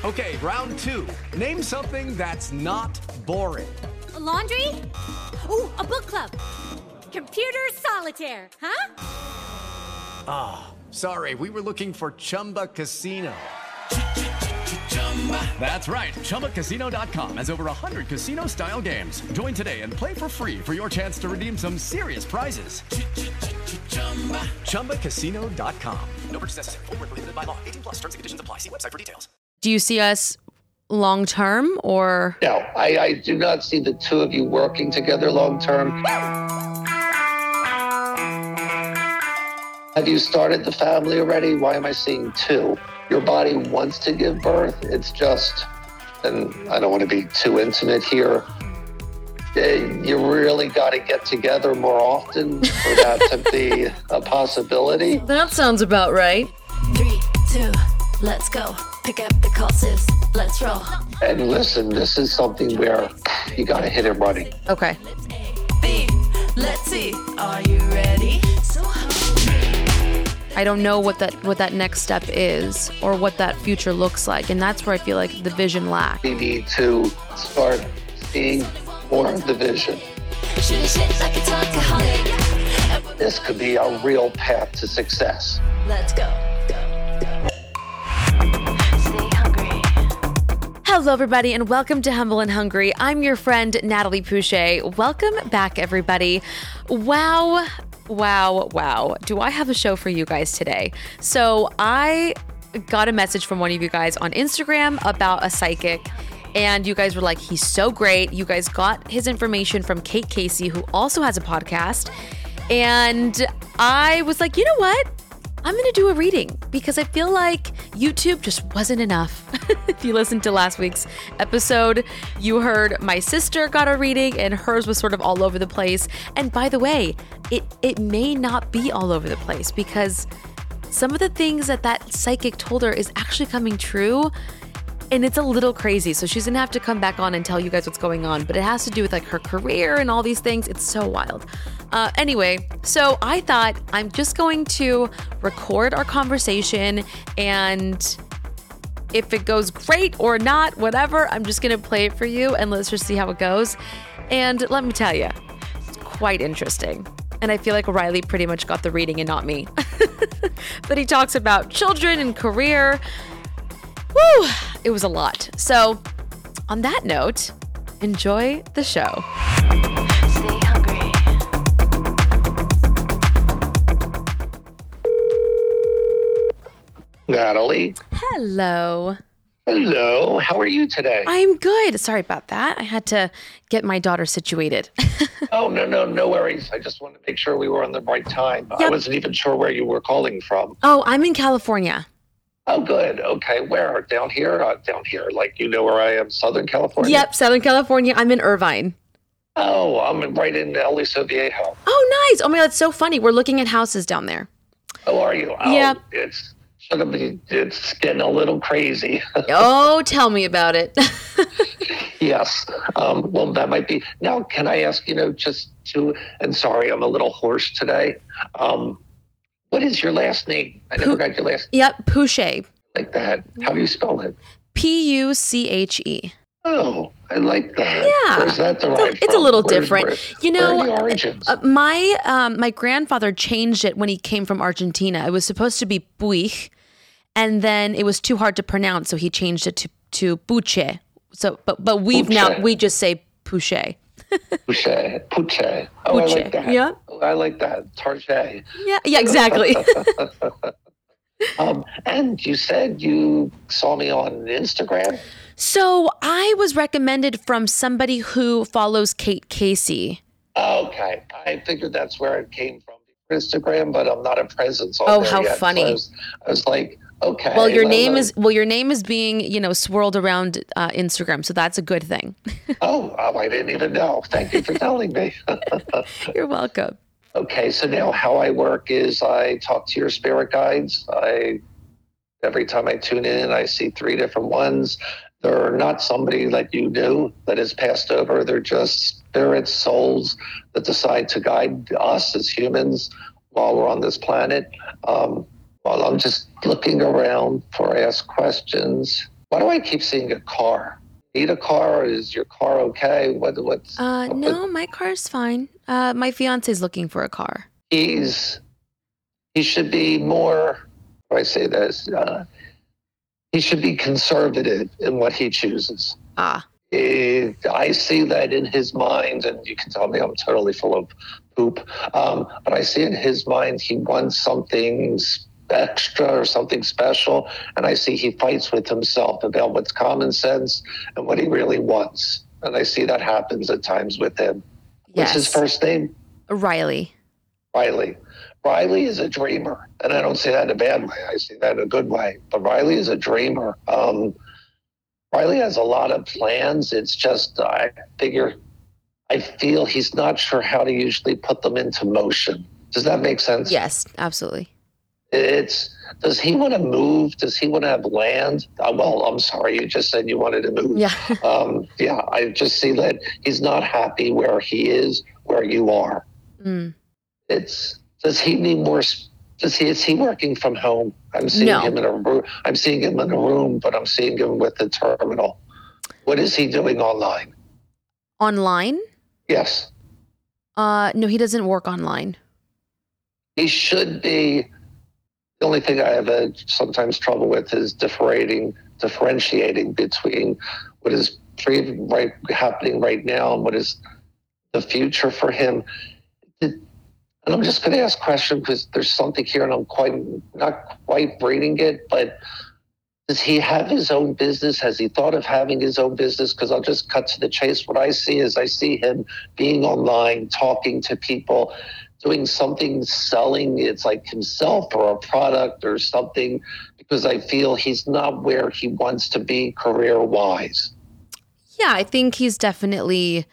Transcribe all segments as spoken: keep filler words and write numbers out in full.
Okay, round two. Name something that's not boring. A laundry? Ooh, a book club. Computer solitaire, huh? Ah, oh, sorry, we were looking for Chumba Casino. That's right, Chumba Casino dot com has over one hundred casino-style games. Join today and play for free for your chance to redeem some serious prizes. Chumba Casino dot com. No purchase necessary. Void where prohibited by law. eighteen plus. Terms and conditions apply. See website for details. Do you see us long term or? No, I, I do not see the two of you working together long term. Have you started the family already? Why am I seeing two? Your body wants to give birth. It's just, and I don't want to be too intimate here, you really got to get together more often for that to be a possibility. That sounds about right. Three, two, let's go. Pick up the call, sis. Let's roll. And listen, this is something where you got to hit it running. Okay. B, let's see. Are you ready? I don't know what that what that next step is or what that future looks like. And that's where I feel like the vision lacks. We need to start seeing more of the vision. This could be a real path to success. Let's go. Go, go. Stay hungry. Hello, everybody, and welcome to Humble and Hungry. I'm your friend, Natalie Pouchet. Welcome back, everybody. Wow. Wow, wow. Do I have a show for you guys today? So I got a message from one of you guys on Instagram about a psychic, and you guys were like, he's so great. You guys got his information from Kate Casey, who also has a podcast. And I was like, you know what? I'm going to do a reading because I feel like YouTube just wasn't enough. If you listened to last week's episode, you heard my sister got a reading and hers was sort of all over the place. And by the way, it, it may not be all over the place because some of the things that that psychic told her is actually coming true. And it's a little crazy. So she's going to have to come back on and tell you guys what's going on. But it has to do with like her career and all these things. It's so wild. Uh, anyway, so I thought I'm just going to record our conversation. And if it goes great or not, whatever, I'm just going to play it for you. And let's just see how it goes. And let me tell you, it's quite interesting. And I feel like Riley pretty much got the reading and not me. But he talks about children and career. Woo! It was a lot. So, on that note, enjoy the show. Stay hungry. Natalie. Hello. Hello. How are you today? I'm good. Sorry about that. I had to get my daughter situated. Oh, no, no, no worries. I just wanted to make sure we were on the right time. Yep. I wasn't even sure where you were calling from. Oh, I'm in California. Oh, good. Okay. Where? Down here? Uh, down here. Like, you know where I am? Southern California? Yep, Southern California. I'm in Irvine. Oh, I'm right in Aliso Viejo. Oh, nice. Oh, my God. It's so funny. We're looking at houses down there. Oh, are you? Oh, Yep. It's, gonna be, it's getting a little crazy. Oh, tell me about it. Yes. Um, well, that might be. Now, can I ask, you know, just to, and sorry, I'm a little hoarse today. Um, what is your last name? I never got your last name. Yep, Pouchet. Like that. How do you spell it? P U C H E. Oh, I like that. Yeah. Where's that derived It's a, it's a from? little Where's- different. where- you where know, are the origins? uh, my um, my grandfather changed it when he came from Argentina. It was supposed to be Puig, and then it was too hard to pronounce, so he changed it to to Puche. So, but but we've now Puche. we just say Pouchet. Puche. Puche. Oh, I Puche. like that. Yeah. Oh, I like that. Target. Yeah, yeah, exactly. Um, and you said you saw me on Instagram? So I was recommended from somebody who follows Kate Casey. Okay. I figured that's where it came from. Instagram, but I'm not a presence on Oh, there how yet. So funny. I was, I was like, okay. Well, your well, name uh, is well, your name is being you know swirled around uh, Instagram, so that's a good thing. Oh, oh, I didn't even know. Thank you for telling me. You're welcome. Okay, so now how I work is I talk to your spirit guides. I every time I tune in, I see three different ones. They're not somebody that you knew that has passed over. They're just spirits, souls that decide to guide us as humans while we're on this planet. Um, while I'm just looking around before I ask questions. Why do I keep seeing a car? Need a car? Is your car okay? What? What's? Uh, what, no, my car's fine. Uh, my fiance's looking for a car. He's he should be more. How do I say this? Uh, he should be conservative in what he chooses. Ah. It, I see that in his mind, and you can tell me I'm totally full of poop. Um, but I see in his mind he wants something extra or something special, and I see he fights with himself about what's common sense and what he really wants. And I see that happens at times with him. Yes. What's his first name? Riley. Riley. Riley is a dreamer, and I don't say that in a bad way. I see that in a good way. But Riley is a dreamer. Um, Riley has a lot of plans. It's just, I figure, I feel he's not sure how to usually put them into motion. Does that make sense? Yes, absolutely. It's, does he want to move? Does he want to have land? Uh, well, I'm sorry, you just said you wanted to move. Yeah. um, yeah, I just see that he's not happy where he is, where you are. Mm. It's, does he need more space? Is he, is he working from home? I'm seeing No. him in a room. I'm seeing him in a room, but I'm seeing him with the terminal. What is he doing online? Online? Yes. Uh, no, he doesn't work online. He should be. The only thing I have uh, sometimes trouble with is differentiating, differentiating between what is pre- right, happening right now and what is the future for him. Did, And I'm just going to ask a question because there's something here and I'm quite not quite reading it, but does he have his own business? Has he thought of having his own business? Because I'll just cut to the chase. What I see is I see him being online, talking to people, doing something, selling it's like himself or a product or something, because I feel he's not where he wants to be career-wise. Yeah, I think he's definitely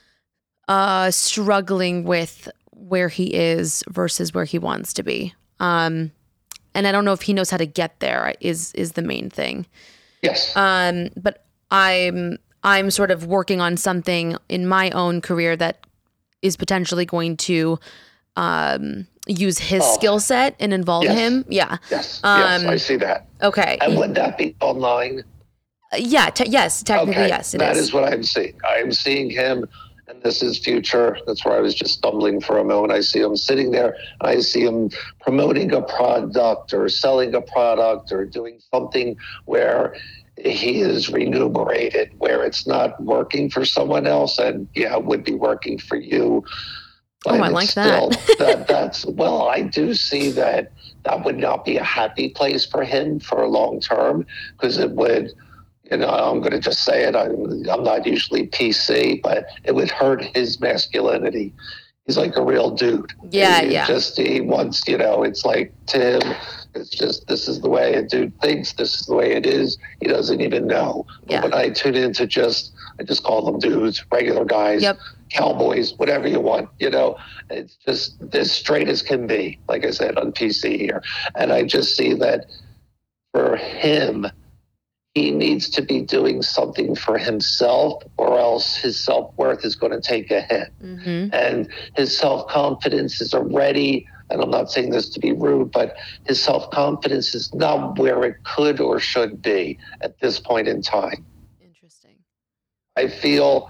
uh, struggling with where he is versus where he wants to be. Um, and I don't know if he knows how to get there is is the main thing. Yes. Um, but I'm I'm sort of working on something in my own career that is potentially going to um, use his Oh. skill set and involve Yes. him. Yeah. Yes. Um, yes, I see that. Okay. And would that be online? Yeah. Te- yes. Technically, Okay, yes. It that is. is what I'm seeing. I'm seeing him, and this is future. That's where I was just stumbling for a moment. I see him sitting there. I see him promoting a product or selling a product or doing something where he is remunerated, where it's not working for someone else, and yeah, it would be working for you. Oh, I it's like that. still- that. That's well, I do see that that would not be a happy place for him for a long term, because it would. You know, I'm going to just say it. I'm, I'm not usually P C, but it would hurt his masculinity. He's like a real dude. Yeah, he yeah. Just he wants, you know, it's like to him, it's just this is the way a dude thinks. This is the way it is. He doesn't even know. But Yeah. when I tune into just, I just call them dudes, regular guys, Yep. cowboys, whatever you want. You know, it's just as straight as can be. Like I said, on P C here, and I just see that for him. He needs to be doing something for himself, or else his self-worth is going to take a hit. Mm-hmm. And his self-confidence is already, and I'm not saying this to be rude, but his self-confidence is not where it could or should be at this point in time. Interesting. I feel,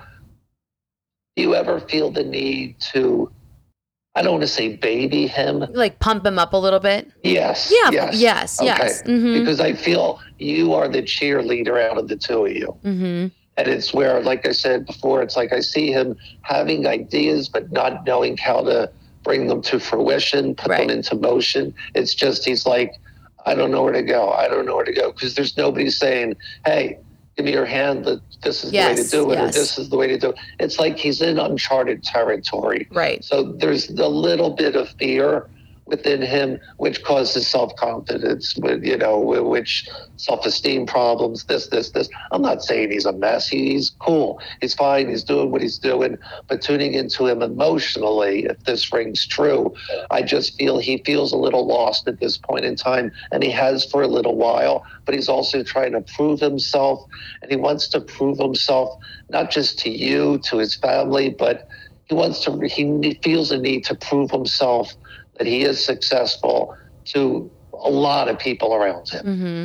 do you ever feel the need to, I don't want to say baby him. Like pump him up a little bit. Yes. Yeah. Yes. Yes. Okay. Yes. Mm-hmm. Because I feel you are the cheerleader out of the two of you. Mm-hmm. And it's where, like I said before, it's like I see him having ideas, but not knowing how to bring them to fruition, put Right. them into motion. It's just, he's like, I don't know where to go. I don't know where to go. Because there's nobody saying, hey, give me your hand. That this is the way to Yes, do it, yes. or this is the way to do it. It's like he's in uncharted territory. Right. So there's a little bit of fear within him, which causes self-confidence, with you know, which self-esteem problems, this, this, this. I'm not saying he's a mess. He's cool. He's fine. He's doing what he's doing. But tuning into him emotionally, if this rings true, I just feel he feels a little lost at this point in time, and he has for a little while. But he's also trying to prove himself, and he wants to prove himself not just to you, to his family, but he wants to. He feels a need to prove himself that he is successful to a lot of people around him. Mm-hmm.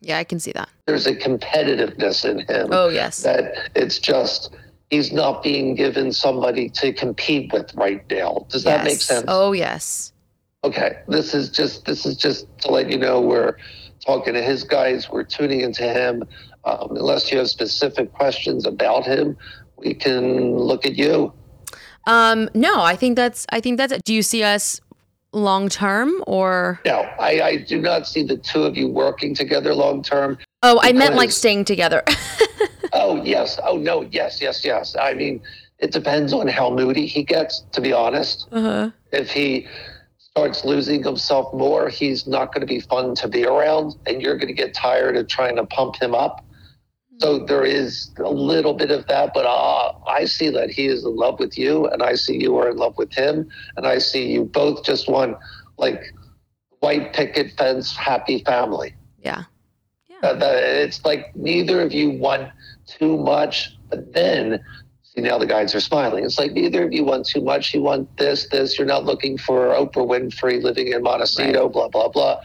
Yeah, I can see that. There's a competitiveness in him. Oh, yes. That it's just, he's not being given somebody to compete with right now. Does yes. that make sense? Oh, yes. Okay. This is just, this is just to let you know we're talking to his guys. We're tuning into him. Um, unless you have specific questions about him, we can look at you. Um, no, I think that's, I think that's it. Do you see us long term or? No, I, I do not see the two of you working together long term. Oh, I meant like staying together. Oh, yes. Oh, no. Yes, yes, yes. I mean, it depends on how moody he gets, to be honest. Uh-huh. If he starts losing himself more, he's not going to be fun to be around, and you're going to get tired of trying to pump him up. So there is a little bit of that, but uh, I see that he is in love with you, and I see you are in love with him, and I see you both just want, like, white picket fence, happy family. Yeah. Yeah. Uh, that, it's like neither of you want too much, but then, see, now the guys are smiling. It's like neither of you want too much. You want this, this. You're not looking for Oprah Winfrey living in Montecito, right. blah, blah, blah.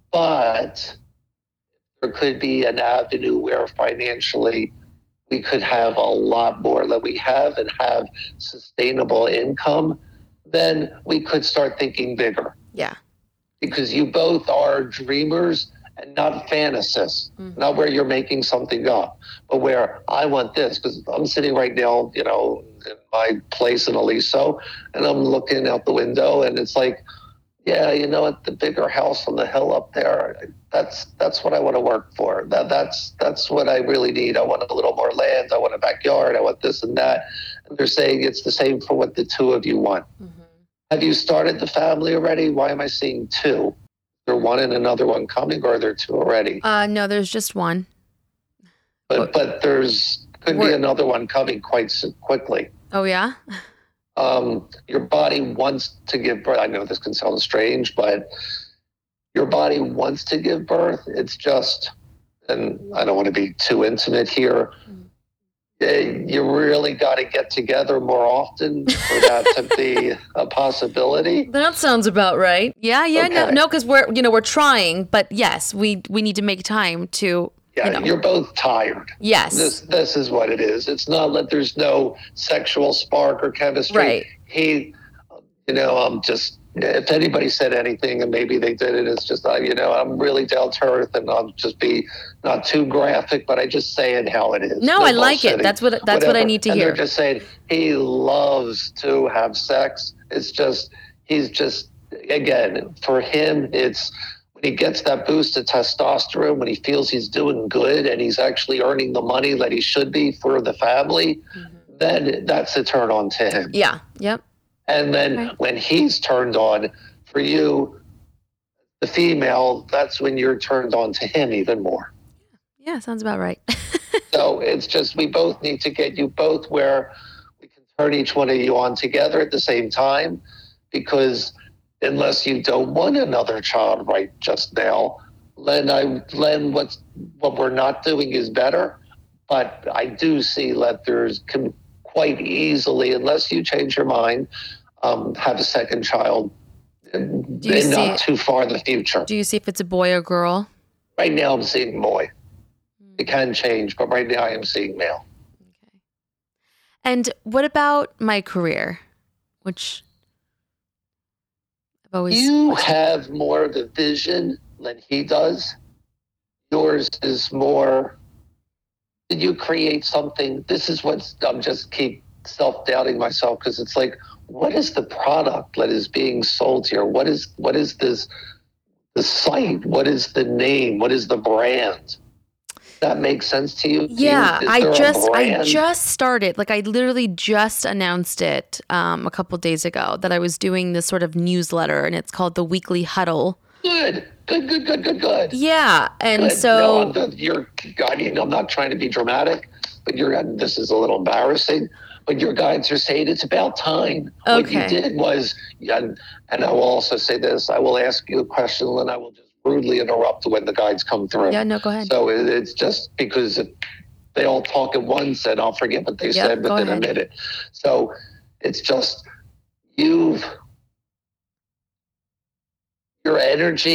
But there could be an avenue where financially we could have a lot more that we have and have sustainable income. Then we could start thinking bigger. Yeah. Because you both are dreamers and not fantasists, mm-hmm. not where you're making something up, but where I want this. Because I'm sitting right now, you know, in my place in Aliso, and I'm looking out the window, and it's like, yeah, you know what, the bigger house on the hill up there, that's that's what I want to work for. That that's that's what I really need. I want a little more land. I want a backyard. I want this and that. And they're saying it's the same for what the two of you want. Mm-hmm. Have you started the family already? Why am I seeing two? Is there one and another one coming, or are there two already? Uh, no, there's just one. But but there's could We're, be another one coming quite quickly. Oh yeah. Um, your body wants to give birth. I know this can sound strange, but your body wants to give birth. It's just, and I don't want to be too intimate here. Mm. You really got to get together more often for that to be a possibility. That sounds about right. Yeah, yeah, okay. no, no, because we're, you know, we're trying, but yes, we we need to make time to. Yeah, you know. You're both tired. Yes. This this is what it is. It's not that there's no sexual spark or chemistry. Right. He, you know, I'm just, if anybody said anything and maybe they did it, it's just, uh, you know, I'm really down to earth and I'll just be not too graphic, but I just say it how it is. No, no I like it. That's what, that's whatever. What I need to and hear. They're just saying he loves to have sex. It's just, he's just, again, for him, it's, he gets that boost of testosterone, when he feels he's doing good and he's actually earning the money that he should be for the family, mm-hmm. then that's a turn on to him. Yeah. Yep. And then okay. when he's turned on for you, the female, that's when you're turned on to him even more. Yeah, sounds about right. So it's just, we both need to get you both where we can turn each one of you on together at the same time, because unless you don't want another child right just now, Len, I, Len, what's, what we're not doing is better. But I do see that there's can quite easily, unless you change your mind, um, have a second child in, in not too far in the future. Do you see if it's a boy or girl? Right now I'm seeing boy. Mm. It can change, but right now I am seeing male. Okay. And what about my career? Which... Always, you have more of the vision than he does. Yours is more, did you create something? This is what I'm just keep self-doubting myself, because it's like, what is the product that is being sold here? What is what is this, the site? What is the name? What is the brand? That makes sense to you? Yeah, you, I just I just started. Like I literally just announced it um, a couple days ago that I was doing this sort of newsletter, and it's called the Weekly Huddle. Good, good, good, good, good, good. Yeah, and good. so no, you're. I mean, I'm not trying to be dramatic, but you're. This is a little embarrassing. But your guides are saying it's about time. Okay. What you did was, and, and I will also say this. I will ask you a question, and I will just rudely interrupt when the guides come through. Yeah, no, go ahead. So it, it's just because they all talk at once and I'll forget what they yep, said within a minute. So it's just, you've, your energy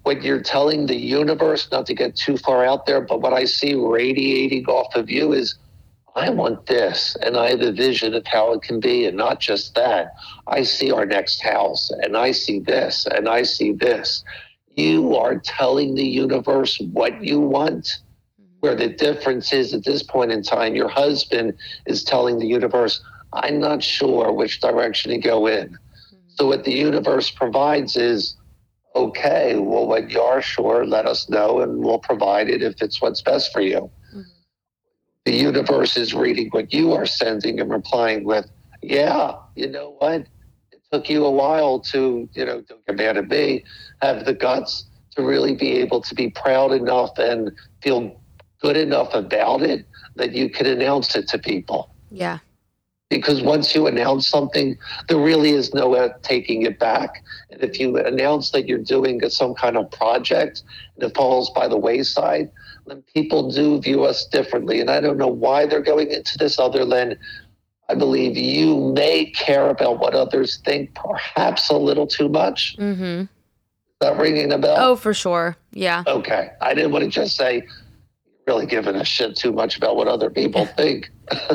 when you're telling the universe, not to get too far out there, but what I see radiating off of you is, I want this, and I have a vision of how it can be, and not just that. I see our next house, and I see this, and I see this. You are telling the universe what you want. Where the difference is at this point in time, your husband is telling the universe, I'm not sure which direction to go in. So what the universe provides is, okay, well, when you are sure, let us know, and we'll provide it if it's what's best for you. The universe is reading what you are sending and replying with, yeah, you know what? It took you a while to, you know, don't get mad at me, have the guts to really be able to be proud enough and feel good enough about it that you could announce it to people. Yeah. Because once you announce something, there really is no uh, taking it back. And if you announce that you're doing some kind of project and it falls by the wayside, then people do view us differently. And I don't know why they're going into this other than I believe you may care about what others think perhaps a little too much. Mm-hmm. Is that ringing a bell? Oh, for sure. Yeah. Okay. I didn't want to just say, really giving a shit too much about what other people think.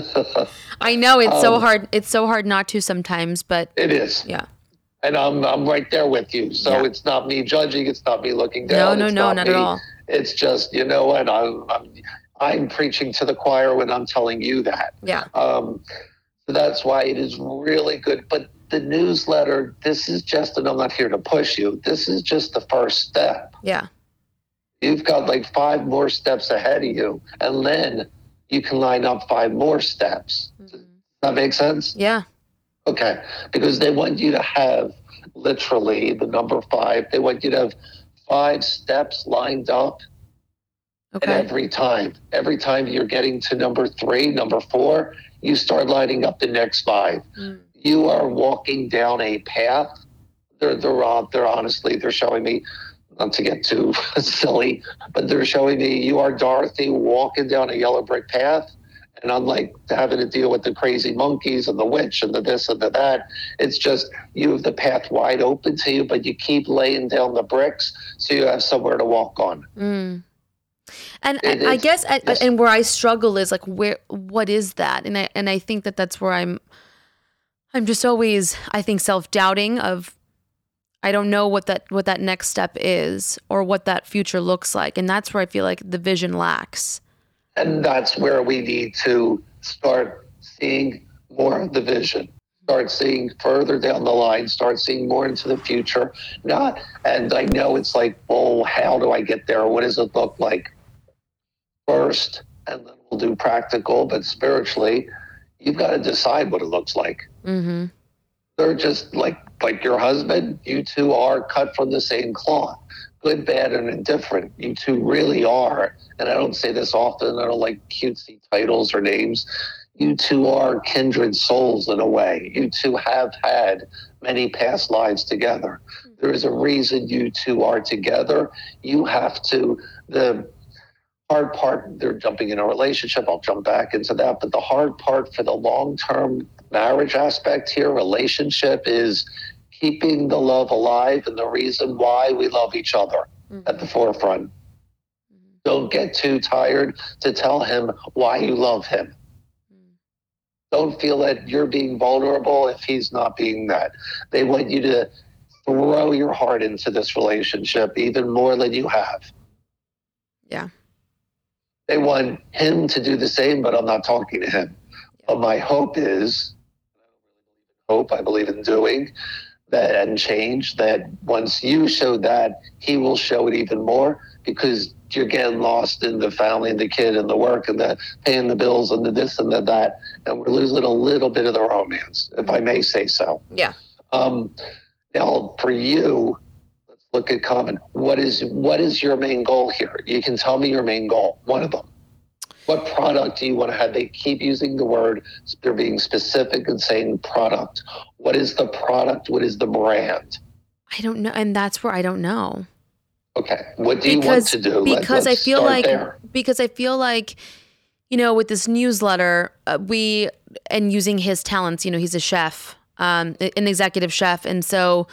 I know it's um, so hard. It's so hard not to sometimes, but it is. Yeah. And I'm I'm right there with you. So Yeah. it's not me judging. It's not me looking no, down. no, it's no, not, not me. at all. It's just, you know what, I'm, I'm I'm preaching to the choir when I'm telling you that. Yeah. Um, so that's why it is really good. But the newsletter, this is just, and I'm not here to push you. This is just the first step. Yeah. You've got like five more steps ahead of you, and then you can line up five more steps. Mm-hmm. Does that make sense? Yeah. Okay. Because they want you to have literally the number five. They want you to have five steps lined up. Okay. And every time, every time you're getting to number three, number four, you start lining up the next five. Mm. You are walking down a path. They're, they're, uh, they're honestly, they're showing me, not to get too silly, but they're showing me you are Dorothy walking down a yellow brick path. And unlike having to deal with the crazy monkeys and the witch and the this and the that, it's just you have the path wide open to you, but you keep laying down the bricks so you have somewhere to walk on. Mm. And It I is- guess, I, yes. and where I struggle is like, where, what is that? And I, and I think that that's where I'm, I'm just always, I think, self-doubting of, I don't know what that, what that next step is or what that future looks like. And that's where I feel like the vision lacks. And that's where we need to start seeing more of the vision, start seeing further down the line, start seeing more into the future. Not, and I know it's like, well, how do I get there? What does it look like? First, and then we'll do practical, but spiritually, you've got to decide what it looks like. Mm-hmm. They're just like, like your husband, you two are cut from the same cloth. Good, bad, and indifferent. You two really are. And I don't say this often. I don't like cutesy titles or names. You two are kindred souls in a way. You two have had many past lives together. There is a reason you two are together. You have to, the hard part, they're jumping in a relationship. I'll jump back into that. But the hard part for the long-term marriage aspect here, relationship, is keeping the love alive and the reason why we love each other mm-hmm. at the forefront. Mm-hmm. Don't get too tired to tell him why you love him. Mm-hmm. Don't feel that you're being vulnerable if he's not being that. They want you to throw your heart into this relationship even more than you have. Yeah. They want him to do the same, but I'm not talking to him. Yeah. But my hope is, hope, I believe in doing, that and change, that once you show that, he will show it even more, because you're getting lost in the family and the kid and the work and the paying the bills and the this and the that, and we're losing a little bit of the romance, if I may say so. Yeah. Um, now, for you, let's look at common. What is what is your main goal here? You can tell me your main goal, one of them. What product do you want to have? They keep using the word, they're being specific and saying product. What is the product? What is the brand? I don't know. And that's where I don't know. Okay. What do because, you want to do? Because Let, I feel like, there. because I feel like, you know, with this newsletter, uh, we, and using his talents, you know, he's a chef, um, an executive chef. And so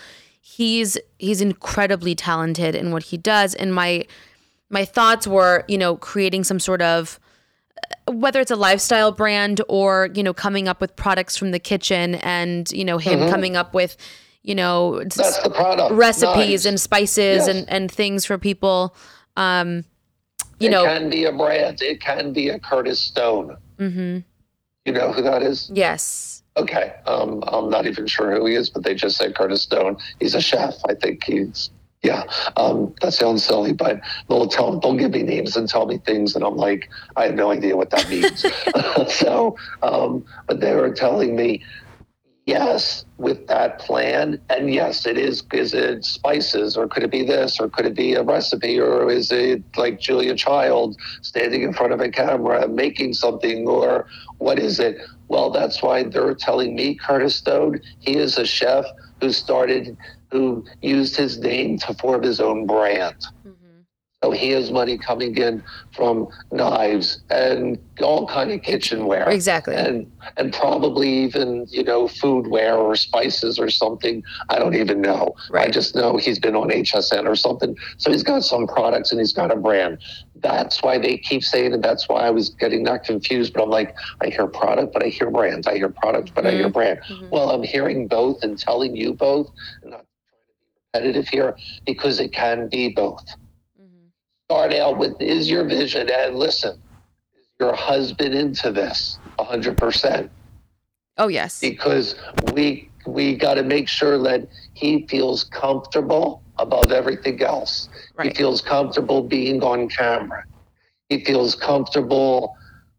he's he's incredibly talented in what he does. And my my thoughts were, you know, creating some sort of, whether it's a lifestyle brand or, you know, coming up with products from the kitchen and, you know, him mm-hmm. coming up with, you know, that's the product. recipes nice. and spices yes. and, and things for people. Um, you it know, it can be a brand. It can be a Curtis Stone. Mm-hmm. You know who that is? Yes. Okay. Um, I'm not even sure who he is, but they just said Curtis Stone. He's a chef. I think he's, yeah. Um, that sounds silly, but they'll tell, they'll give me names and tell me things. And I'm like, I have no idea what that means. so, um, but they were telling me, yes, with that plan. And yes, it is, is it spices, or could it be this, or could it be a recipe, or is it like Julia Child standing in front of a camera making something, or what is it? Well, that's why they're telling me Curtis Stone, he is a chef who started, who used his name to form his own brand. So he has money coming in from knives and all kind of kitchenware. Exactly. And and probably even, you know, foodware or spices or something. I don't even know. Right. I just know he's been on H S N or something. So he's got some products and he's got a brand. That's why they keep saying it. That's why I was getting not confused. But I'm like, I hear product, but I hear brand. I hear product, but mm-hmm. I hear brand. Mm-hmm. Well, I'm hearing both and telling you both. I'm not trying to be repetitive here because it can be both. Start out with, is your vision, and listen, is your husband into this one hundred percent? Oh, yes. Because we we got to make sure that he feels comfortable above everything else. Right. He feels comfortable being on camera. He feels comfortable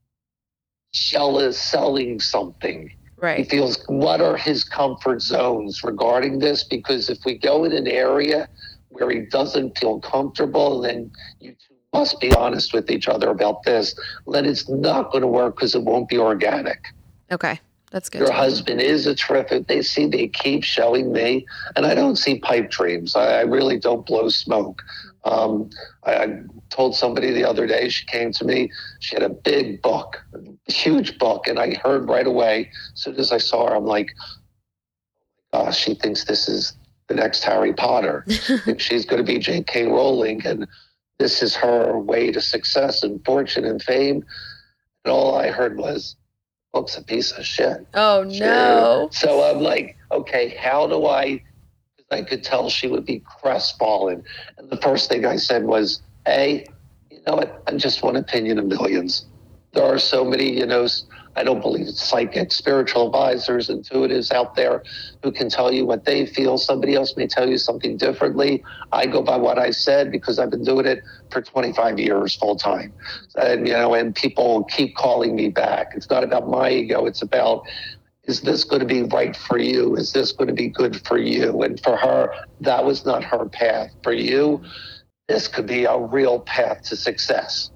selling something. Right. He feels, what are his comfort zones regarding this? Because if we go in an area where he doesn't feel comfortable, then you two must be honest with each other about this. Then it's not going to work because it won't be organic. Okay, that's good. Your husband is a terrific, they see, they keep showing me, and I don't see pipe dreams. I, I really don't blow smoke. Um, I, I told somebody the other day, she came to me, she had a big book, a huge book, and I heard right away, as soon as I saw her, I'm like, oh, gosh, she thinks this is the next Harry Potter. She's going to be J K Rowling, and this is her way to success and fortune and fame. And all I heard was, book's a piece of shit. Oh, no. So I'm like, okay, how do I, because I could tell she would be crestfallen. And the first thing I said was, hey, you know what? I'm just one opinion of millions. There are so many, you know, I don't believe it's psychics, spiritual advisors, intuitives out there who can tell you what they feel. Somebody else may tell you something differently. I go by what I said because I've been doing it for twenty-five years full time. And, you know, and people keep calling me back. It's not about my ego. It's about, is this going to be right for you? Is this going to be good for you? And for her, that was not her path. For you, this could be a real path to success.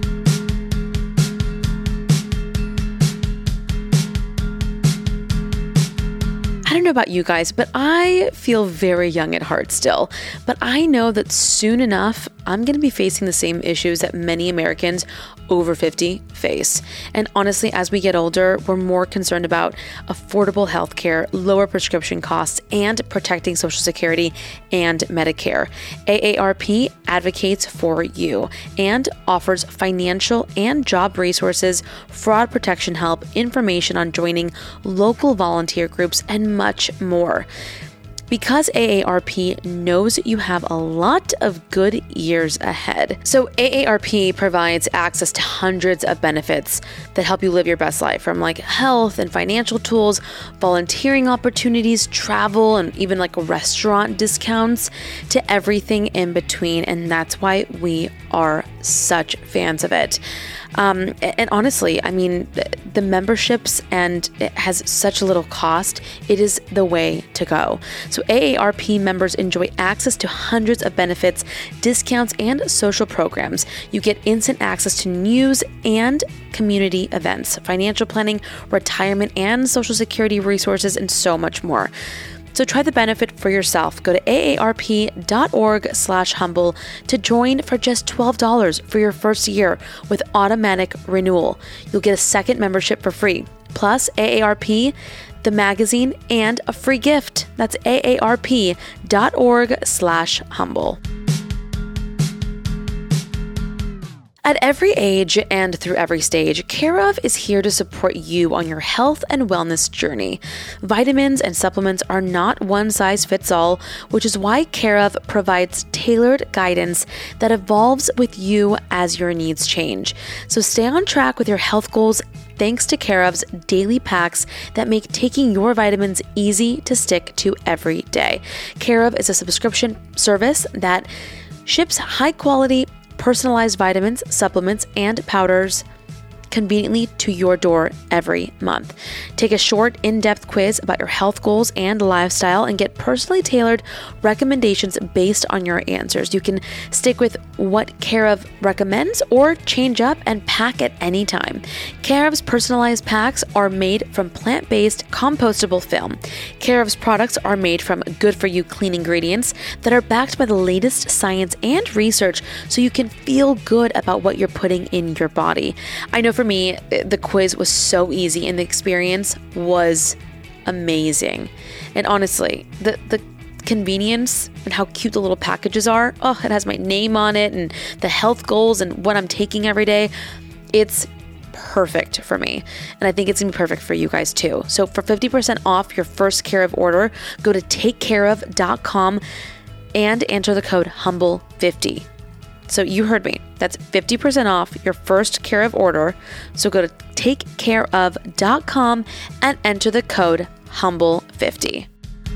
I don't know about you guys, but I feel very young at heart still. But I know that soon enough, I'm going to be facing the same issues that many Americans over fifty face. And honestly, as we get older, we're more concerned about affordable healthcare, lower prescription costs, and protecting Social Security and Medicare. A A R P advocates for you and offers financial and job resources, fraud protection help, information on joining local volunteer groups, and much more. Because A A R P knows you have a lot of good years ahead. So A A R P provides access to hundreds of benefits that help you live your best life, from like health and financial tools, volunteering opportunities, travel, and even like restaurant discounts, to everything in between. And that's why we are such fans of it. Um, and honestly, I mean, the memberships, and it has such little cost. It is the way to go. So A A R P members enjoy access to hundreds of benefits, discounts, and social programs. You get instant access to news and community events, financial planning, retirement, and Social Security resources, and so much more. So try the benefit for yourself. Go to aarp.org slash humble to join for just twelve dollars for your first year with automatic renewal. You'll get a second membership for free, plus A A R P, the magazine, and a free gift. That's A A R P dot org slash humble. At every age and through every stage, Care of is here to support you on your health and wellness journey. Vitamins and supplements are not one size fits all, which is why Care of provides tailored guidance that evolves with you as your needs change. So stay on track with your health goals thanks to Care of's daily packs that make taking your vitamins easy to stick to every day. Care of is a subscription service that ships high quality personalized vitamins, supplements, and powders conveniently to your door every month. Take a short, in-depth quiz about your health goals and lifestyle and get personally tailored recommendations based on your answers. You can stick with what Care of recommends or change up and pack at any time. Care of's personalized packs are made from plant-based compostable film. Care of's products are made from good-for-you clean ingredients that are backed by the latest science and research so you can feel good about what you're putting in your body. I know for me, the quiz was so easy and the experience was amazing. And honestly, the, the convenience and how cute the little packages are, oh, it has my name on it and the health goals and what I'm taking every day. It's perfect for me. And I think it's gonna be perfect for you guys too. So for fifty percent off your first Care of order, go to take care of dot com and enter the code humble fifty. So you heard me. That's fifty percent off your first Care of order. So go to take care of dot com and enter the code humble fifty.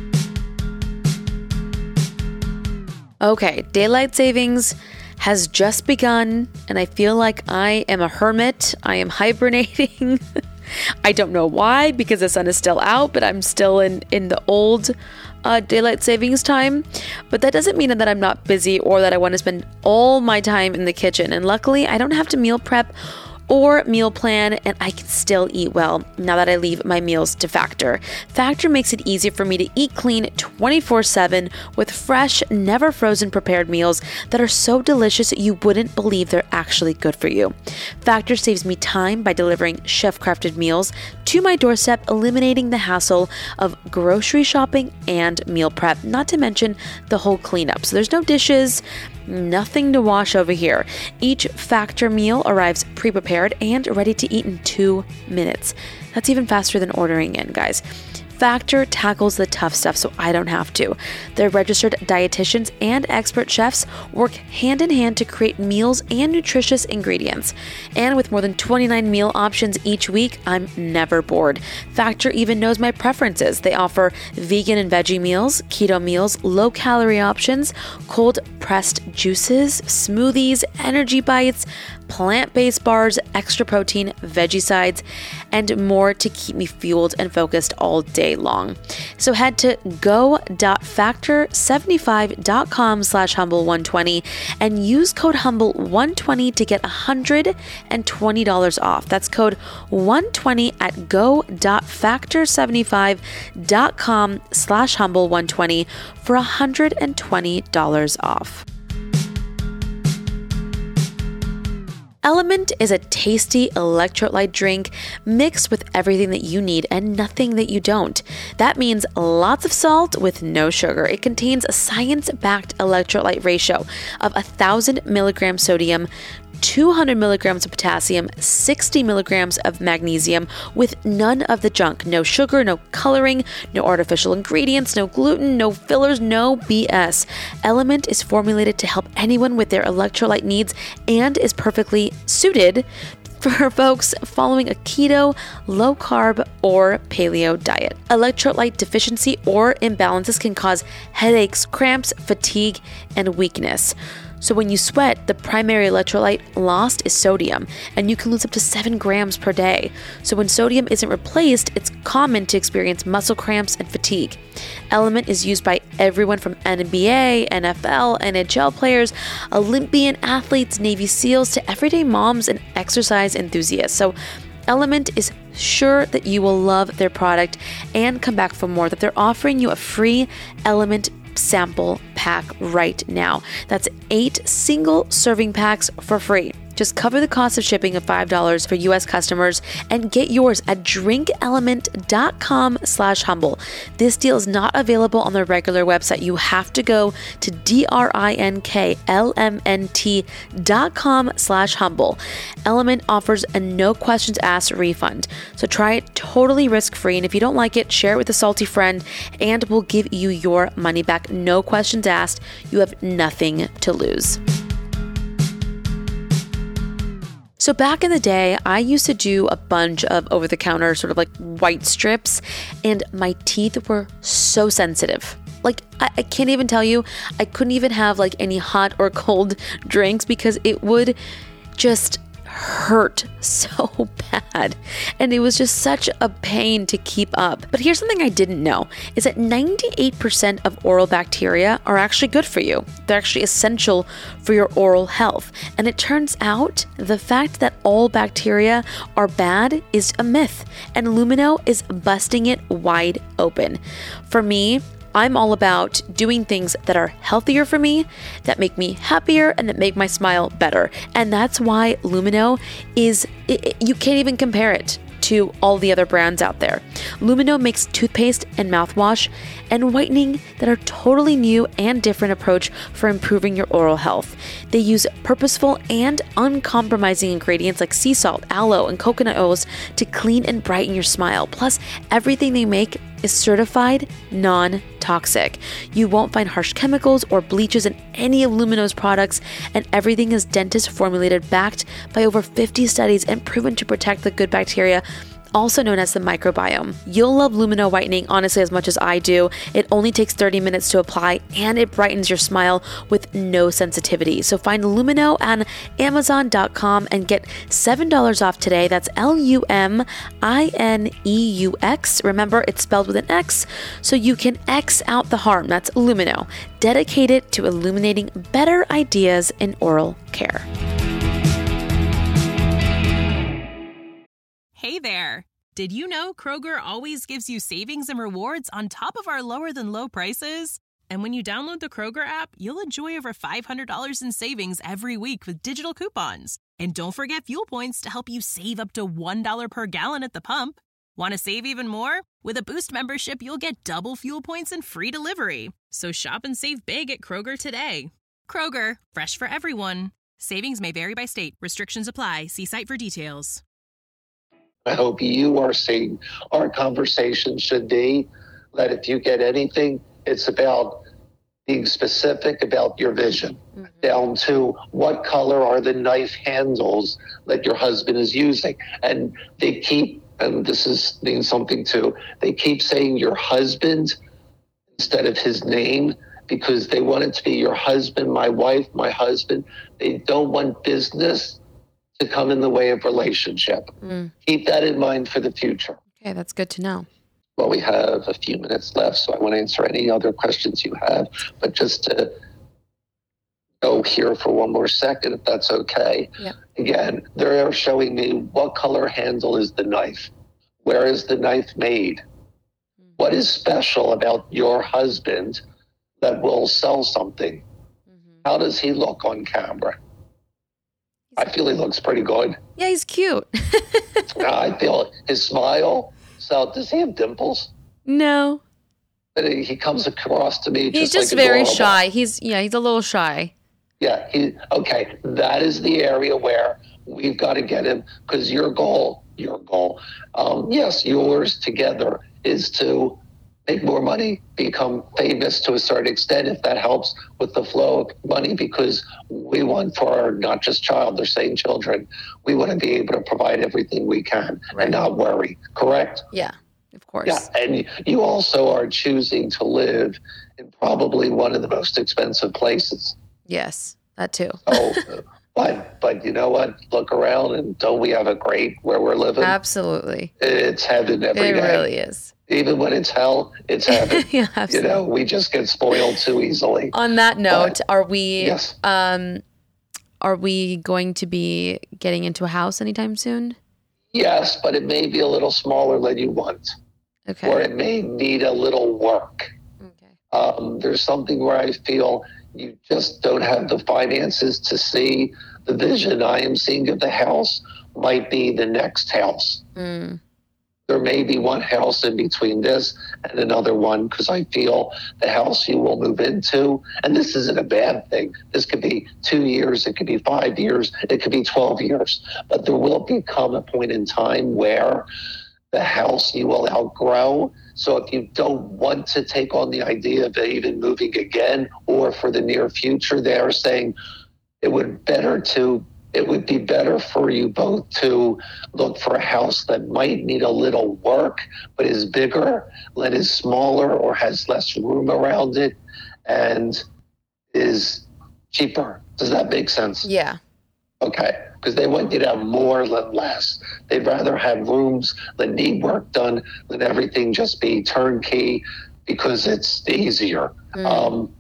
Okay, daylight savings has just begun and I feel like I am a hermit. I am hibernating. I don't know why, because the sun is still out, but I'm still in, in the old uh, daylight savings time. But that doesn't mean that I'm not busy or that I want to spend all my time in the kitchen. And luckily, I don't have to meal prep or meal plan, and I can still eat well now that I leave my meals to Factor. Factor makes it easy for me to eat clean twenty-four seven with fresh, never frozen prepared meals that are so delicious you wouldn't believe they're actually good for you. Factor saves me time by delivering chef-crafted meals to my doorstep, eliminating the hassle of grocery shopping and meal prep, not to mention the whole cleanup. So there's no dishes, nothing to wash over here. Each Factor meal arrives pre-prepared and ready to eat in two minutes. That's even faster than ordering in, guys. Factor tackles the tough stuff so I don't have to. Their registered dietitians and expert chefs work hand in hand to create meals and nutritious ingredients. And with more than twenty-nine meal options each week, I'm never bored. Factor even knows my preferences. They offer vegan and veggie meals, keto meals, low-calorie options, cold-pressed juices, smoothies, energy bites, plant-based bars, extra protein, veggie sides, and more to keep me fueled and focused all day long. So head to go dot factor seventy five dot com slash humble one twenty and use code humble one twenty to get one hundred twenty dollars off. That's code one twenty at go dot factor seventy five dot com slash humble one twenty for one hundred twenty dollars off. Element is a tasty electrolyte drink mixed with everything that you need and nothing that you don't. That means lots of salt with no sugar. It contains a science-backed electrolyte ratio of one thousand milligrams sodium, two hundred milligrams of potassium, sixty milligrams of magnesium with none of the junk. No sugar, no coloring, no artificial ingredients, no gluten, no fillers, no B S. Element is formulated to help anyone with their electrolyte needs and is perfectly suited for folks following a keto, low carb, or paleo diet. Electrolyte deficiency or imbalances can cause headaches, cramps, fatigue, and weakness. So when you sweat, the primary electrolyte lost is sodium, and you can lose up to seven grams per day. So when sodium isn't replaced, it's common to experience muscle cramps and fatigue. Element is used by everyone from N B A, N F L, N H L players, Olympian athletes, Navy SEALs, to everyday moms and exercise enthusiasts. So Element is sure that you will love their product and come back for more, that they're offering you a free Element sample pack right now. That's eight single serving packs for free. Just cover the cost of shipping of five dollars for U S customers and get yours at drinkelement.com slash humble. This deal is not available on the regular website. You have to go to D-R-I-N-K-L-M-N-T dot com slash humble. Element offers a no questions asked refund. So try it totally risk-free. And if you don't like it, share it with a salty friend and we'll give you your money back. No questions asked. You have nothing to lose. So back in the day, I used to do a bunch of over-the-counter sort of like white strips, and my teeth were so sensitive. Like, I, I can't even tell you, I couldn't even have like any hot or cold drinks because it would just hurt so bad. And it was just such a pain to keep up. But here's something I didn't know, is that ninety-eight percent of oral bacteria are actually good for you. They're actually essential for your oral health. And it turns out the fact that all bacteria are bad is a myth. And Lumino is busting it wide open. For me, I'm all about doing things that are healthier for me, that make me happier, and that make my smile better. And that's why Lumino is, it, it, you can't even compare it to all the other brands out there. Lumino makes toothpaste and mouthwash and whitening that are totally new and different approach for improving your oral health. They use purposeful and uncompromising ingredients like sea salt, aloe, and coconut oils to clean and brighten your smile. Plus, everything they make is certified non-toxic. You won't find harsh chemicals or bleaches in any of Lumino's products, and everything is dentist formulated, backed by over fifty studies and proven to protect the good bacteria, also known as the microbiome. You'll love Lumino whitening honestly as much as I do. It only takes thirty minutes to apply and it brightens your smile with no sensitivity. So find Lumino on amazon dot com and get seven dollars off today. That's L U M I N E U X. Remember, it's spelled with an X, so you can X out the harm. That's Lumino, dedicated to illuminating better ideas in oral care. Hey there! Did you know Kroger always gives you savings and rewards on top of our lower-than-low prices? And when you download the Kroger app, you'll enjoy over five hundred dollars in savings every week with digital coupons. And don't forget fuel points to help you save up to one dollar per gallon at the pump. Want to save even more? With a Boost membership, you'll get double fuel points and free delivery. So shop and save big at Kroger today. Kroger, fresh for everyone. Savings may vary by state. Restrictions apply. See site for details. I hope you are seeing our conversation should be that if you get anything, it's about being specific about your vision, mm-hmm. down to what color are the knife handles that your husband is using. And they keep, and this is means something too, they keep saying your husband instead of his name because they want it to be your husband, my wife, my husband. They don't want business to come in the way of relationship. Mm. Keep that in mind for the future. Okay, that's good to know. Well, we have a few minutes left, so I want to answer any other questions you have. But just to go here for one more second, if that's okay. Yep. Again, they're showing me what color handle is the knife. Where is the knife made? Mm. What is special about your husband that will sell something? Mm-hmm. How does he look on camera? I feel he looks pretty good. Yeah, he's cute. I feel his smile. So, does he have dimples? No. But he, he comes across to me. He's just, just like very adorable. shy. He's yeah, he's a little shy. Yeah. He okay. That is the area where we've got to get him, because your goal, your goal, um, yes, yours together is to make more money, become famous to a certain extent, if that helps with the flow of money, because we want for our, not just child, they're saying children, we want to be able to provide everything we can, right, and not worry, correct? Yeah, of course. Yeah, and you also are choosing to live in probably one of the most expensive places. Yes, that too. So, but, but you know what? Look around, and don't we have a great where we're living? Absolutely. It's heaven every it day. It really is. Even when it's hell, it's heaven. Yeah, absolutely. You know, we just get spoiled too easily. On that note, but, are we yes. um are we going to be getting into a house anytime soon? Yes, but it may be a little smaller than you want. Okay. Or it may need a little work. Okay. Um, there's something where I feel you just don't have the finances to see the vision I am seeing of the house might be the next house. Mm. There may be one house in between this and another one, because I feel the house you will move into, and this isn't a bad thing. This could be two years, it could be five years, it could be twelve years, but there will become a point in time where the house you will outgrow. So if you don't want to take on the idea of even moving again, or for the near future, they are saying it would better to it would be better for you both to look for a house that might need a little work, but is bigger, that is smaller or has less room around it, and is cheaper. Does that make sense? Yeah. Okay. Because they want you to have more than less. They'd rather have rooms that need work done than everything just be turnkey, because it's easier. Mm. Um,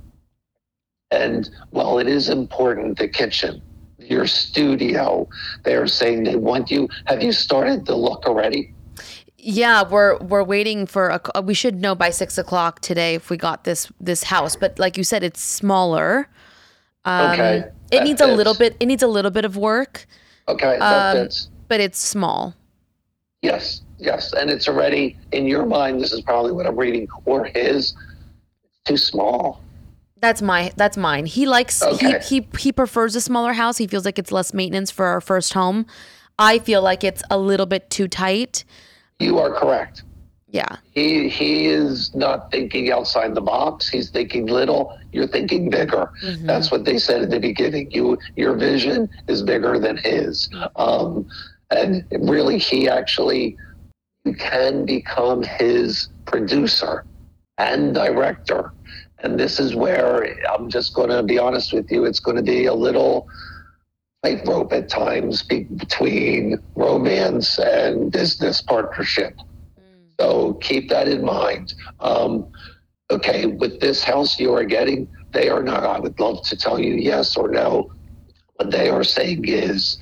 and while it is important, the kitchen, your studio, they're saying they want you. Have you started the look already? Yeah, we're we're waiting for a. We should know by six o'clock today if we got this this house. But like you said, it's smaller. Um, okay, it needs fits. a little bit. It needs a little bit of work. Okay, that um, fits. But it's small. Yes, yes, and it's already in your mind. This is probably what I'm reading, or his. It's too small. That's my that's mine. He likes okay. he he he prefers a smaller house. He feels like it's less maintenance for our first home. I feel like it's a little bit too tight. You are correct. Yeah. He he is not thinking outside the box. He's thinking little. You're thinking bigger. Mm-hmm. That's what they said at the beginning. You your vision is bigger than his. Um, and really, he actually you can become his producer and director. And this is where I'm just going to be honest with you. It's going to be a little tightrope at times be- between romance and business partnership. Mm. So keep that in mind. Um, okay, with this house you are getting, they are not, I would love to tell you yes or no. What they are saying is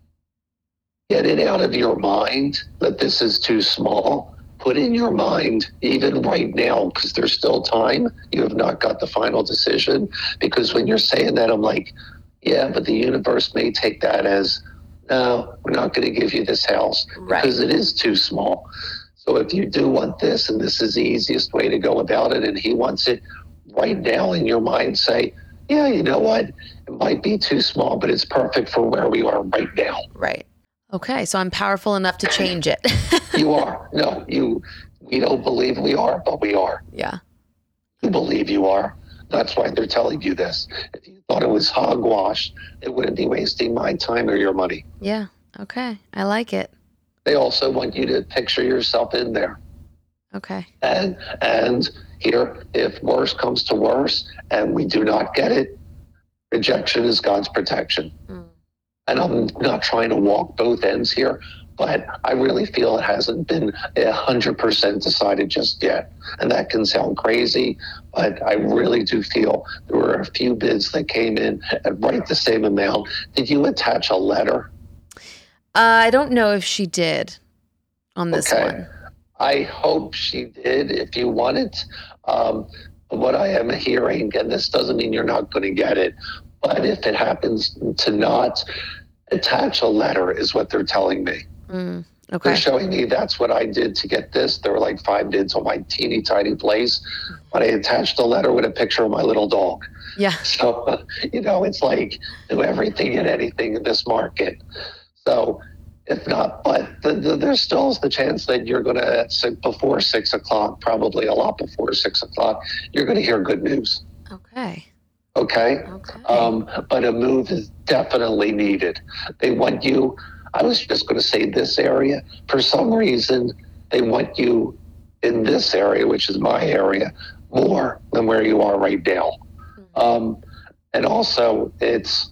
get it out of your mind that this is too small. Put in your mind, even right now, because there's still time, you have not got the final decision. Because when you're saying that, I'm like, yeah, but the universe may take that as, no, we're not going to give you this house right. because it is too small. So if you do want this, and this is the easiest way to go about it, and he wants it right now in your mind, say, yeah, you know what? It might be too small, but it's perfect for where we are right now. Right. Okay, so I'm powerful enough to change it. You are. No, you. We don't believe we are, but we are. Yeah. You believe you are. That's why they're telling you this. If you thought it was hogwash, it wouldn't be wasting my time or your money. Yeah. Okay. I like it. They also want you to picture yourself in there. Okay. And and here, if worse comes to worse, and we do not get it, rejection is God's protection. Mm. And I'm not trying to walk both ends here, but I really feel it hasn't been one hundred percent decided just yet. And that can sound crazy, but I really do feel there were a few bids that came in at right the same amount. Did you attach a letter? Uh, I don't know if she did on this okay. one. I hope she did if you want it. Um, what I am hearing, and this doesn't mean you're not going to get it, but if it happens to not, attach a letter is what they're telling me. Mm, okay. They're showing me that's what I did to get this. There were like five bids on my teeny tiny place, but I attached a letter with a picture of my little dog. Yeah. So, uh, you know, it's like do everything and anything in this market. So if not, but the, the, there still is the chance that you're going to, before six o'clock, probably a lot before six o'clock, you're going to hear good news. Okay. Okay. Okay. Um, but a move is definitely needed. They want you, I was just going to say this area. For some reason, they want you in this area, which is my area, more than where you are right now. Mm-hmm. Um, and also, it's,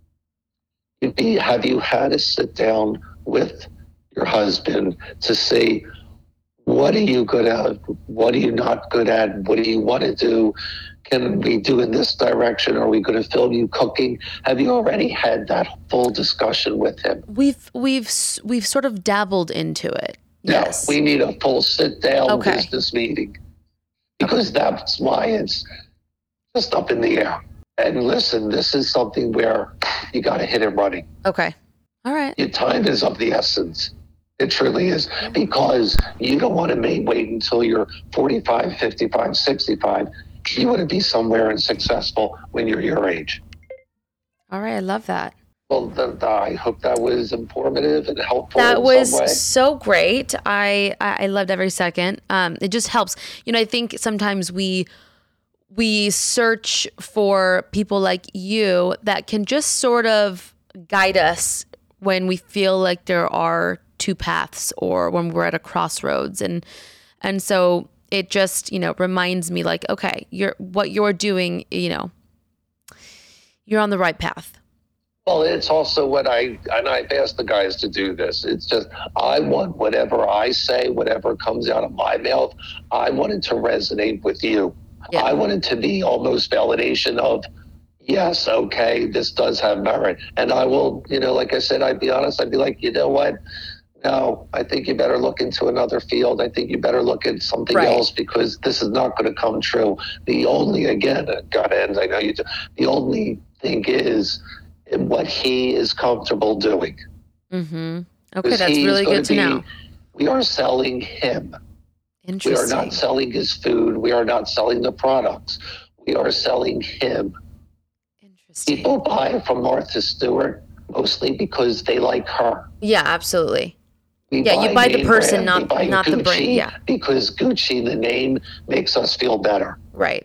have you had to sit down with your husband to say, what are you good at? What are you not good at? What do you want to do? Can we do in this direction? Are we going to film you cooking? Have you already had that full discussion with him? We've we've we've sort of dabbled into it. Yes. No, we need a full sit down okay. business meeting because okay. that's why it's just up in the air. And listen, this is something where you got to hit it running. Okay. All right. Your time is of the essence. It truly is, because you don't want to make, wait until you're forty-five, fifty-five, sixty-five. You want to be somewhere and successful when you're your age. All right. I love that. Well, the, the, I hope that was informative and helpful. That in was some way. so great. I, I I loved every second. Um, it just helps. You know, I think sometimes we we search for people like you that can just sort of guide us when we feel like there are two paths or when we're at a crossroads. And and so it just, you know, reminds me like, okay, you're what you're doing, you know, you're on the right path. Well, it's also what I, and I've asked the guys to do this. It's just, I want whatever I say, whatever comes out of my mouth, I want it to resonate with you. Yeah. I want it to be almost validation of, yes, okay, this does have merit. And I will, you know, like I said, I'd be honest, I'd be like, you know what? No, I think you better look into another field. I think you better look at something Right. else, because this is not going to come true. The only, again, God ends, I know you do. The only thing is what he is comfortable doing. Mm-hmm. Okay, 'Cause that's he's really gonna good to be- know. We are selling him. We are Interesting. not selling his food. We are not selling the products. We are selling him. Interesting. People buy from Martha Stewart mostly because they like her. Yeah, absolutely. We Yeah, you buy the name person, brand. not- We buy not the Gucci brand, yeah. Because Gucci, the name, makes us feel better. Right.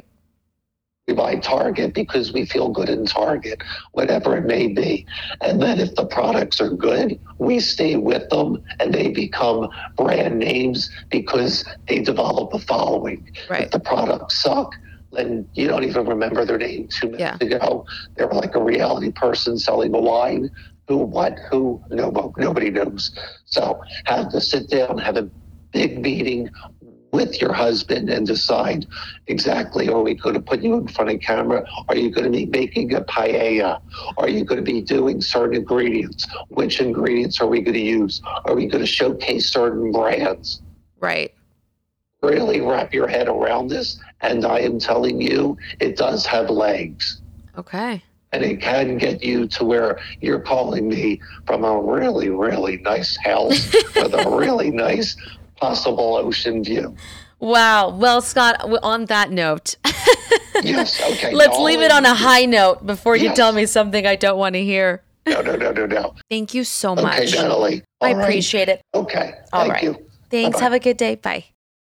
We buy Target because we feel good in Target, whatever it may be. And then if the products are good, we stay with them and they become brand names because they develop a following. Right. If the products suck, then you don't even remember their name two minutes Yeah. ago. They were like a reality person selling a wine. Who, what, who, no, nobody knows. So have to sit down, have a big meeting with your husband and decide exactly, are we going to put you in front of camera? Are you going to be making a paella? Are you going to be doing certain ingredients? Which ingredients are we going to use? Are we going to showcase certain brands? Right. Really wrap your head around this. And I am telling you, it does have legs. Okay. And it can get you to where you're calling me from a really, really nice house with a really nice possible ocean view. Wow. Well, Scott, w- on that note, Yes, okay. let's no, leave it on a high note before you Yes. tell me something I don't want to hear. No, no, no, no, no. Thank you so Okay, much. Natalie. I All right. appreciate it. Okay, All thank right. you. Thanks. Bye-bye. Have a good day. Bye.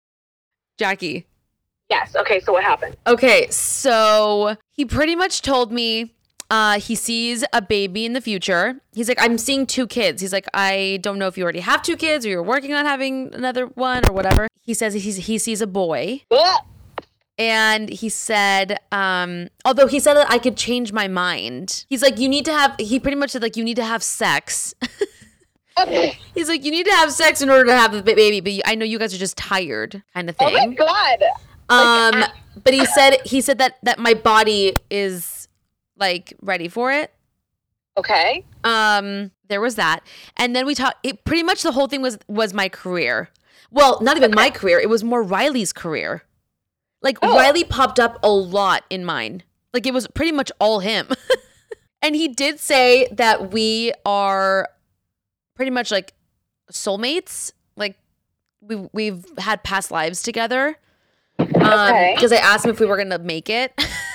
Jackie. Yes. Okay. So what happened? Okay, so he pretty much told me uh, he sees a baby in the future. He's like, I'm seeing two kids. He's like, I don't know if you already have two kids or you're working on having another one or whatever. He says he's, he sees a boy. Ah! And he said, um, although he said that I could change my mind. He's like, you need to have, he pretty much said like, you need to have sex. Okay. He's like, you need to have sex in order to have the ba- baby, but you, I know you guys are just tired kind of Oh my thing. god. Um, but he said, he said that, that my body is like ready for it. Okay. Um, there was that. And then we talked, it pretty much the whole thing was, was my career. Well, not even my career. It was more Riley's career. Like Oh. Riley popped up a lot in mine. Like it was pretty much all him. And he did say that we are pretty much like soulmates. Like we we've had past lives together. Um, Okay. because I asked him if we were gonna make it.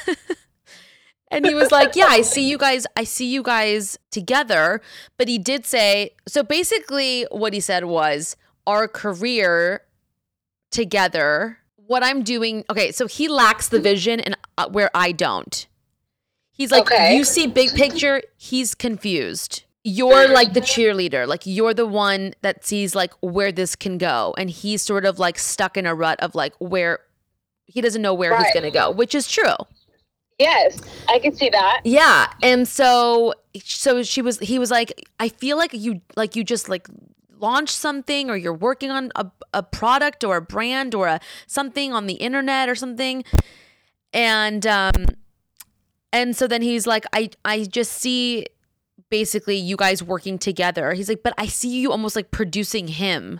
And he was like, yeah, I see you guys, I see you guys together. But he did say, so basically what he said was our career together, what I'm doing. Okay, so he lacks the vision and uh, where I don't. He's like, Okay. you see big picture, he's confused. You're like the cheerleader, like you're the one that sees like where this can go. And he's sort of like stuck in a rut of like where he doesn't know where he's Right. going to go, which is true. Yes, I can see that. Yeah. And so so she was he was like, I feel like you like you just like launched something or you're working on a, a product or a brand or a something on the internet or something. And um and so then he's like, I I just see basically you guys working together. He's like, but I see you almost like producing him.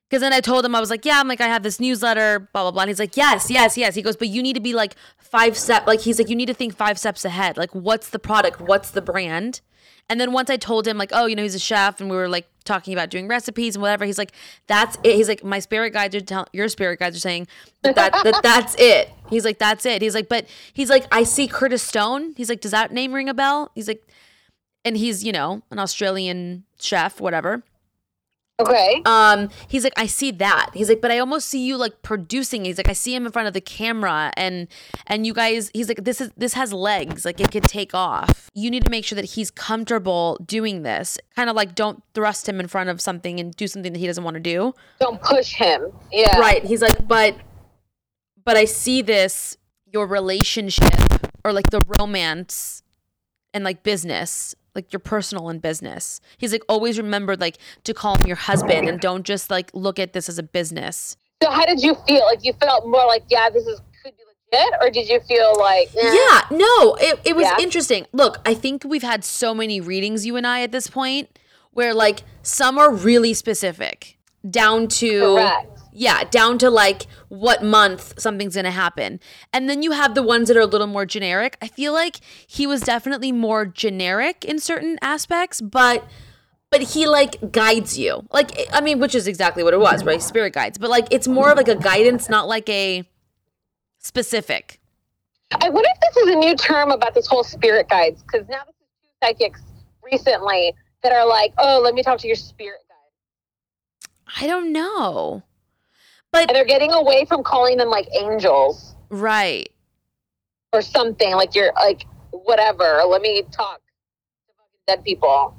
Because then I told him, I was like, yeah, I'm like, I have this newsletter, blah, blah, blah. And he's like, yes, yes, yes. He goes, but you need to be like five steps. Like, he's like, you need to think five steps ahead. Like, what's the product? What's the brand? And then once I told him, like, oh, you know, he's a chef and we were like talking about doing recipes and whatever. He's like, that's it. He's like, my spirit guides are telling, your spirit guides are saying that, that, that that's it. He's like, that's it. He's like, but he's like, I see Curtis Stone. He's like, does that name ring a bell? He's like, and he's, you know, an Australian chef, whatever. Okay. Um, he's like, I see that. He's like, but I almost see you like producing. He's like, I see him in front of the camera and and you guys, he's like, this is this has legs, like it could take off. You need to make sure that he's comfortable doing this. Kind of like don't thrust him in front of something and do something that he doesn't want to do. Don't push him. Yeah. Right. He's like, but but I see this, your relationship or like the romance and like business, like your personal and business. He's like, always remember like to call him your husband and don't just like look at this as a business. So how did you feel? Like you felt more like, yeah, this is could be legit, or did you feel like eh? Yeah, no, it, it was Yeah. interesting. Look, I think we've had so many readings, you and I, at this point, where like some are really specific down to Correct. yeah, down to like what month something's going to happen. And then you have the ones that are a little more generic. I feel like he was definitely more generic in certain aspects, but but he like guides you. Like, I mean, which is exactly what it was, right? Spirit guides. But like it's more of like a guidance, not like a specific. I wonder if this is a new term about this whole spirit guides, because now this is two psychics recently that are like, oh, let me talk to your spirit guide. I don't know. But And they're getting away from calling them like angels right. or something. Like you're like, whatever, let me talk to fucking dead people.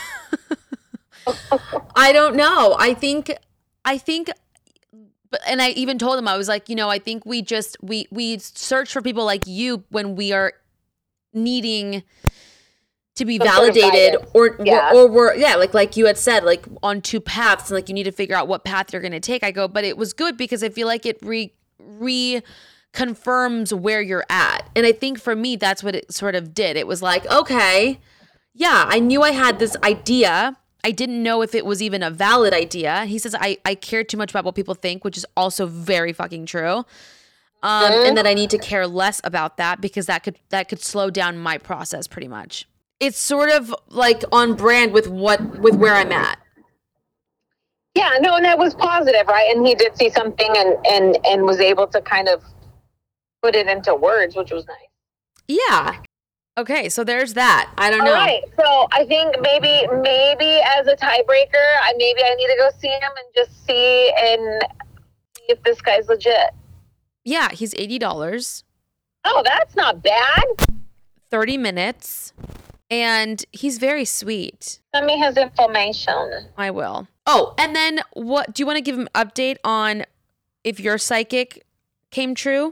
I don't know. I think I think but and I even told him, I was like, you know, I think we just we we search for people like you when we are needing to be Some sort of validated guidance. or Yeah. or we're yeah, like like you had said, like on two paths and like you need to figure out what path you're gonna take. I go, but it was good because I feel like it re re confirms where you're at. And I think for me that's what it sort of did. It was like, okay, yeah, I knew I had this idea. I didn't know if it was even a valid idea. He says, I, I care too much about what people think, which is also very fucking true. Um, and that I need to care less about that because that could that could slow down my process pretty much. It's sort of like on brand with what with where I'm at. Yeah, no, and that was positive, right? And he did see something and, and, and was able to kind of put it into words, which was nice. Yeah. Okay, so there's that. I don't All know. right, so I think maybe maybe as a tiebreaker, I maybe I need to go see him and just see and see if this guy's legit. Yeah, he's eighty dollars, Oh, that's not bad. thirty minutes, and he's very sweet. Send me his information. I will. Oh, and then what do you want to give him an update on if your psychic came true?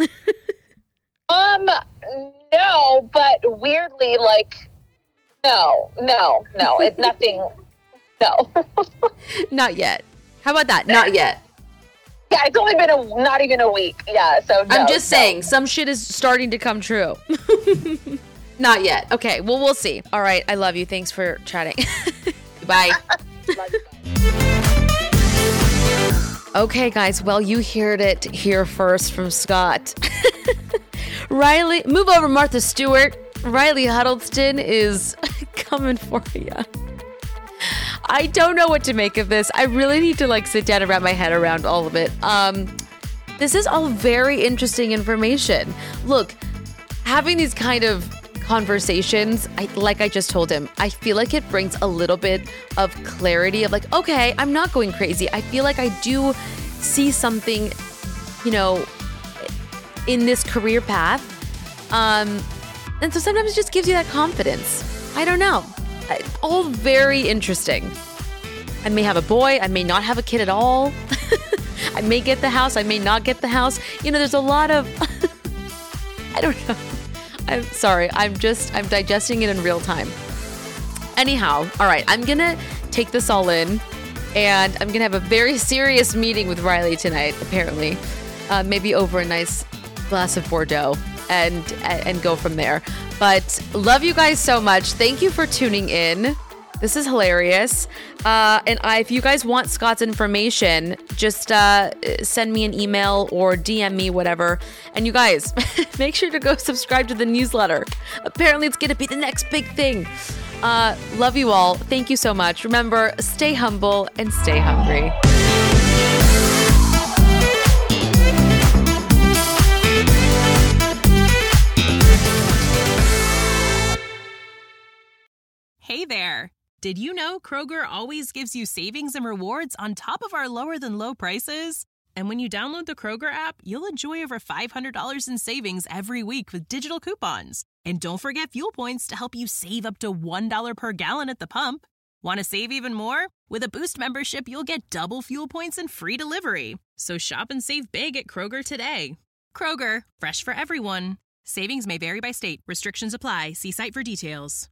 Um, no, but weirdly, like, no, no, no, it's nothing. No. Not yet. How about that? Not yet. Yeah, it's only been a not even a week. Yeah, so no, I'm just no. saying, some shit is starting to come true. Not yet. Okay, well, we'll see. All right, I love you. Thanks for chatting. Bye. Okay, guys, well, you heard it here first from Scott. Riley, move over, Martha Stewart. Riley Huddleston is coming for you. I don't know what to make of this. I really need to like sit down and wrap my head around all of it. Um, this is all very interesting information. Look, having these kind of conversations, I, like I just told him, I feel like it brings a little bit of clarity of like, okay, I'm not going crazy. I feel like I do see something, you know, in this career path. Um, and so sometimes it just gives you that confidence. I don't know. I, all very interesting. I may have a boy. I may not have a kid at all. I may get the house. I may not get the house. You know, there's a lot of, I don't know. I'm sorry. I'm just, I'm digesting it in real time. Anyhow, all right. I'm going to take this all in and I'm going to have a very serious meeting with Riley tonight, apparently. Uh, maybe over a nice glass of Bordeaux and and go from there. But love you guys so much. Thank you for tuning in. This is hilarious. Uh, and I, if you guys want Scott's information, just uh, send me an email or D M me, whatever. And you guys, make sure to go subscribe to the newsletter. Apparently, it's going to be the next big thing. Uh, love you all. Thank you so much. Remember, stay humble and stay hungry. Hey there. Did you know Kroger always gives you savings and rewards on top of our lower than low prices? And when you download the Kroger app, you'll enjoy over five hundred dollars in savings every week with digital coupons. And don't forget fuel points to help you save up to one dollar per gallon at the pump. Want to save even more? With a Boost membership, you'll get double fuel points and free delivery. So shop and save big at Kroger today. Kroger, fresh for everyone. Savings may vary by state. Restrictions apply. See site for details.